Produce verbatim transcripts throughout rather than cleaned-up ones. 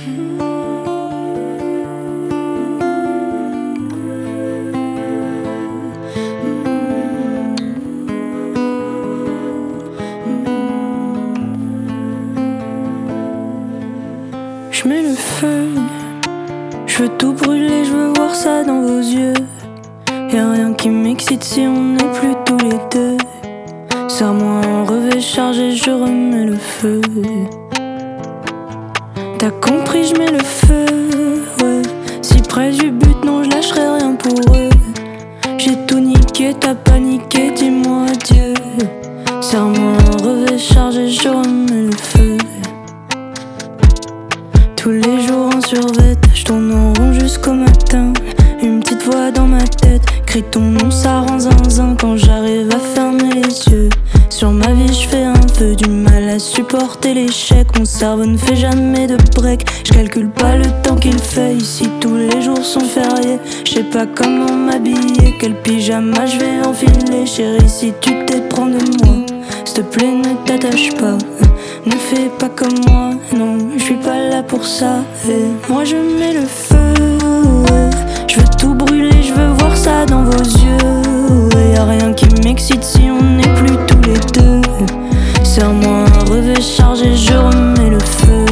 Je mets le feu, je veux tout brûler, je veux voir ça dans vos yeux. Y'a rien qui m'excite si on n'est plus tous les deux. Serre-moi un revêt chargé, je remets le feu. T'as compris, je mets le feu, ouais. Si près du but, non, je lâcherai rien pour eux. J'ai tout niqué, t'as paniqué, dis-moi adieu. Serre-moi un revêt chargé, je remets le feu. Tous les jours en survêt, je tourne en rond jusqu'au matin. Une petite voix dans ma tête crie ton nom, ça rend zinzin quand j'arrive à fermer les yeux. Sur ma vie je fais un peu du mal à supporter l'échec. Mon cerveau ne fait jamais de break. Je calcule pas le temps qu'il fait ici, tous les jours sont fériés. Je sais pas comment m'habiller, quel pyjama je vais enfiler. Chérie, si tu t'éprends de moi, s'il te plaît ne t'attache pas. Ne fais pas comme moi, non, je suis pas là pour ça. Et moi je mets le feu, ouais. Je veux tout brûler, je veux voir ça dans vos yeux. Et y'a rien qui m'excite si on n'est plus tous les deux. Serre-moi un revêt chargé, je remets le feu.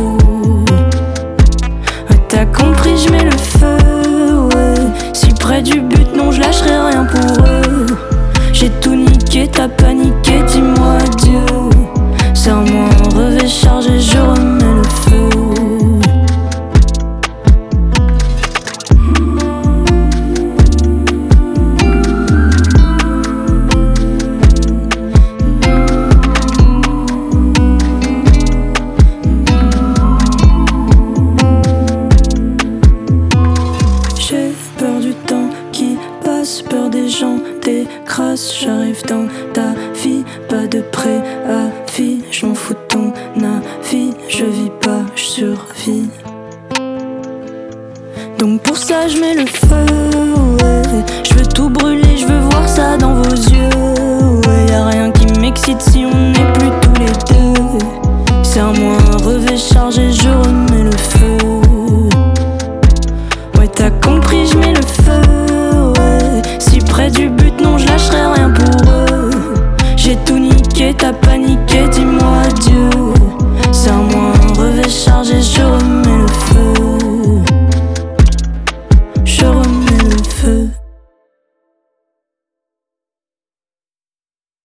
T'as compris, je mets le feu, ouais. Si près du but, non, je lâcherai rien pour eux. J'ai tout niqué, t'as paniqué, dis-moi adieu. Serre-moi un revêt chargé, je remets le feu. J'ai peur du temps qui passe, peur des gens, des crasses. J'arrive dans ta vie, pas de près à vie. Je m'en fous de ton avis, je vis pas, je survis. Donc pour ça je mets le feu, ouais. Je veux tout brûler, je veux voir ça dans vos yeux, ouais. Y'a rien qui m'excite si on n'est plus tous les deux.